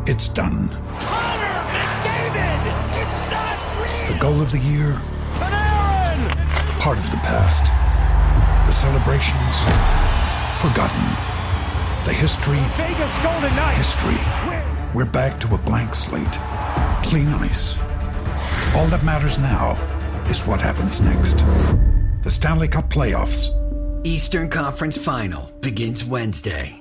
It's done. Connor McDavid! It's not real! The goal of the year? Panarin! Part of the past. The celebrations? Forgotten. The history? Vegas Golden Knights! History. We're back to a blank slate. Clean ice. All that matters now is what happens next. The Stanley Cup playoffs. Eastern Conference Final begins Wednesday.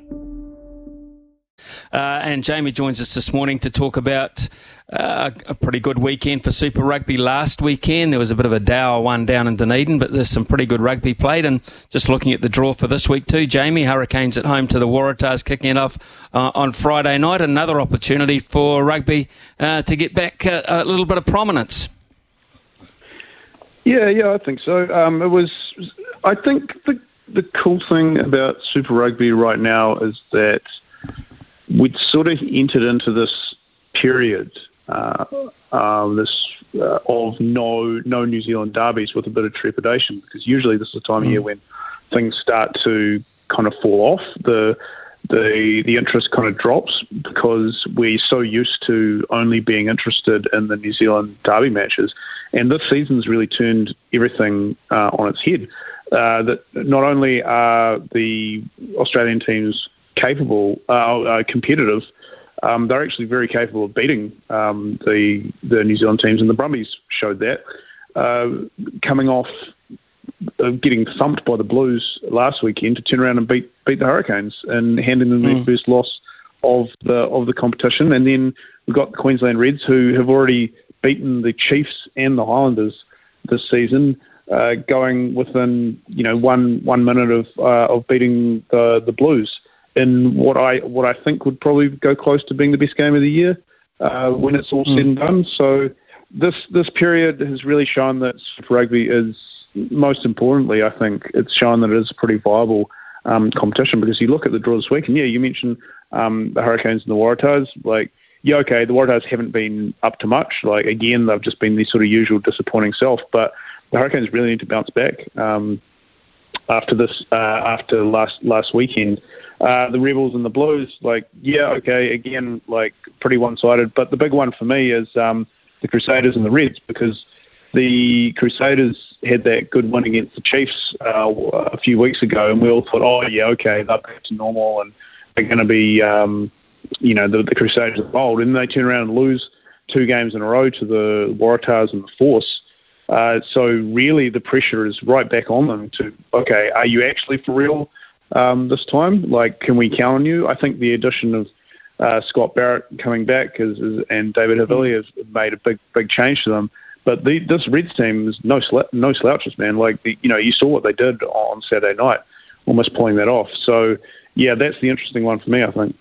And Jamie joins us this morning to talk about a pretty good weekend for Super Rugby last weekend. There was a bit of a dour one down in Dunedin, but there's some pretty good rugby played. And just looking at the draw for this week too, Jamie, Hurricanes at home to the Waratahs, kicking it off on Friday night. Another opportunity for rugby to get back a little bit of prominence. Yeah, I think so. I think the cool thing about Super Rugby right now is that we'd sort of entered into this period of no New Zealand derbies with a bit of trepidation, because usually this is the time of year when things start to kind of fall off. The interest kind of drops because we're so used to only being interested in the New Zealand derby matches, and this season's really turned everything on its head. That not only are the Australian teams capable, competitive, they're actually very capable of beating the New Zealand teams, and the Brumbies showed that. Coming off getting thumped by the Blues last weekend, to turn around and beat the Hurricanes and handing them their first loss of the competition. And then we've got the Queensland Reds, who have already beaten the Chiefs and the Highlanders this season, going within 1 minute of beating the Blues in what I think would probably go close to being the best game of the year when it's all said and done. So this period has really shown that Super Rugby is, most importantly, I think it's shown that it is a pretty viable competition, because you look at the draw this week, and you mentioned the Hurricanes and the Waratahs. The Waratahs haven't been up to much. Again, they've just been the sort of usual disappointing self, but the Hurricanes really need to bounce back after last weekend. The Rebels and the Blues, again, pretty one-sided. But the big one for me is the Crusaders and the Reds, because the Crusaders had that good win against the Chiefs a few weeks ago, and we all thought, they're back to normal and they're going to be, the Crusaders of old. And they turn around and lose 2 games in a row to the Waratahs and the Force. So really the pressure is right back on them to, are you actually for real this time? Can we count on you? I think the addition of Scott Barrett coming back and David Havili has made a big change to them. But this Reds team is no slouches, man. You saw what they did on Saturday night, almost pulling that off. So, yeah, that's the interesting one for me, I think.